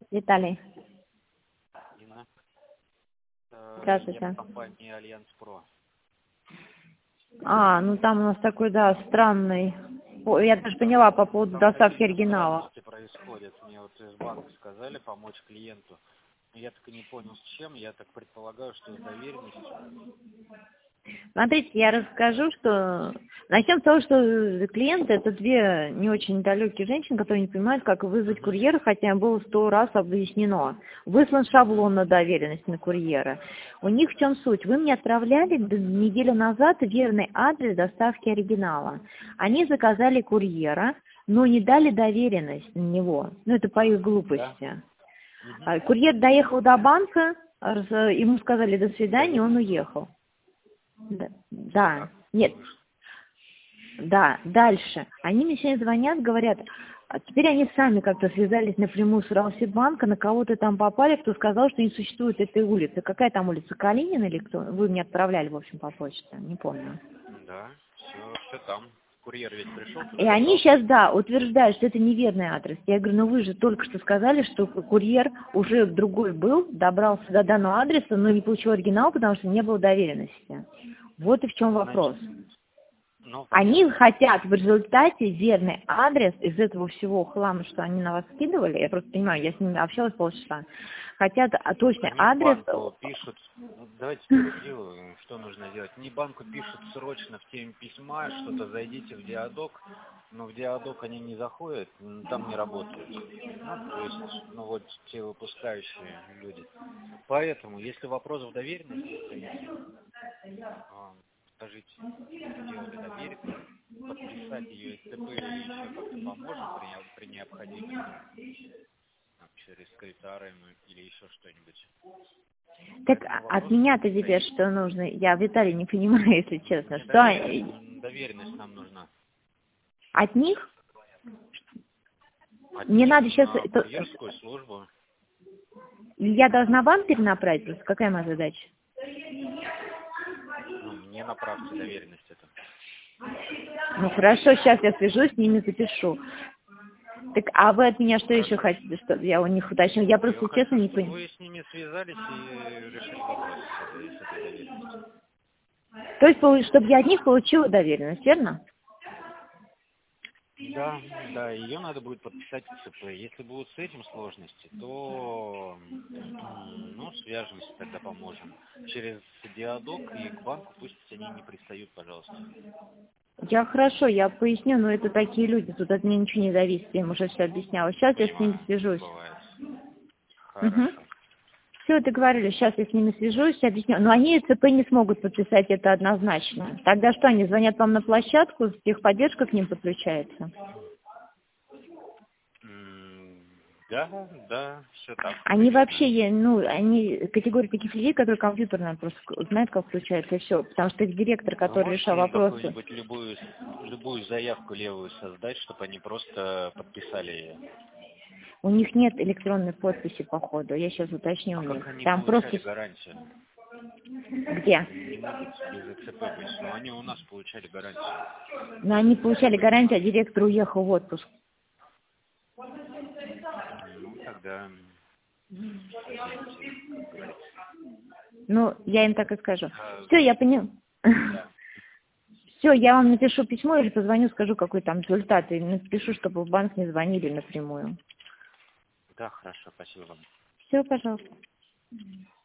Виталий. Инна. Здравствуйте. Я в компании Альянс Про. Ну там у нас такой, да, странный. Я даже поняла по поводу Там доставки какие-то оригинала. странности происходят. Мне вот из банка сказали помочь клиенту. Но я так и не понял с чем. Я так предполагаю, что с доверенностью. Смотрите, я расскажу, что... Начнем с того, что клиенты — это две не очень далекие женщины, которые не понимают, как вызвать курьера, хотя им было 100 раз объяснено. Выслан шаблон на доверенность на курьера. У них в чем суть? Вы мне отправляли неделю назад верный адрес доставки оригинала. Они заказали курьера, но не дали доверенность на него. Это по их глупости. Курьер доехал до банка, ему сказали «до свидания», он уехал. Да, нет. Да, дальше. Они мне сегодня звонят, говорят, теперь они сами как-то связались напрямую с Уралсиббанка, на кого-то там попали, кто сказал, что не существует этой улицы. Какая там улица, Калинина или кто? Вы мне отправляли, в общем, по почте, не помню. Да, все там. Курьер ведь пришел туда. И они сейчас, да, утверждают, что это неверный адрес. Я говорю, вы же только что сказали, что курьер уже другой был, добрался до данного адреса, но не получил оригинал, потому что не было доверенности. Вот и в чем вопрос. Они хотят в результате верный адрес из этого всего хлама, что они на вас скидывали, я просто понимаю, я с ними общалась полчаса, хотят точный адрес. Банку пишут, давайте перебью, что нужно делать. Не банку пишут срочно в теме письма, что-то зайдите в Диадок, но в Диадок они не заходят, там не работают. То есть, вот те выпускающие люди. Поэтому, если вопрос в доверенности, скажите, сделали доверенность, подписать ее СТП или еще как-то поможем при необходимости, через скриптары или еще что-нибудь. Так от меня-то теперь что нужно? Я, Виталий, не понимаю, если честно. Что доверенность нам нужна. От них? Мне надо сейчас... Курьерскую службу. Я должна вам перенаправить? Просто какая моя задача? Мне направьте доверенность это. Хорошо, сейчас я свяжусь с ними, запишу. Так, а вы от меня что еще хотите, что я у них уточню? Я просто честно не понимаю. Вы с ними связались и решили вопрос с этой доверенностью. То есть, чтобы я от них получила доверенность, верно? Да, ее надо будет подписать в ЦП. Если будут с этим сложности, то свяжемся, тогда поможем. Через Диадок и к банку пусть они не пристают, пожалуйста. Хорошо, я поясню, но это такие люди, тут от меня ничего не зависит, я им уже все объясняла. Сейчас я с ними свяжусь. Все, договорились, сейчас я с ними свяжусь, объясню. Но они ЦП не смогут подписать это однозначно. Тогда что, они звонят вам на площадку, техподдержка к ним подключается? Да, все так. Они вообще, они категория таких людей, которые компьютерно просто знают, как включается, и все. Потому что их директор, который решал вопросы. Какую-нибудь любую заявку левую создать, чтобы они просто подписали ее. У них нет электронной подписи, походу. Я сейчас уточню у них. Как они Там получали просто... гарантию? Где? Не могут без ЭЦП быть, но они у нас получали гарантию. Но они получали гарантию, а директор уехал в отпуск. Тогда... я им так и скажу. Все, я поняла. Все, я вам напишу письмо или позвоню, скажу, какой там результат, и напишу, чтобы в банк не звонили напрямую. Да, хорошо, спасибо вам. Все, пожалуйста.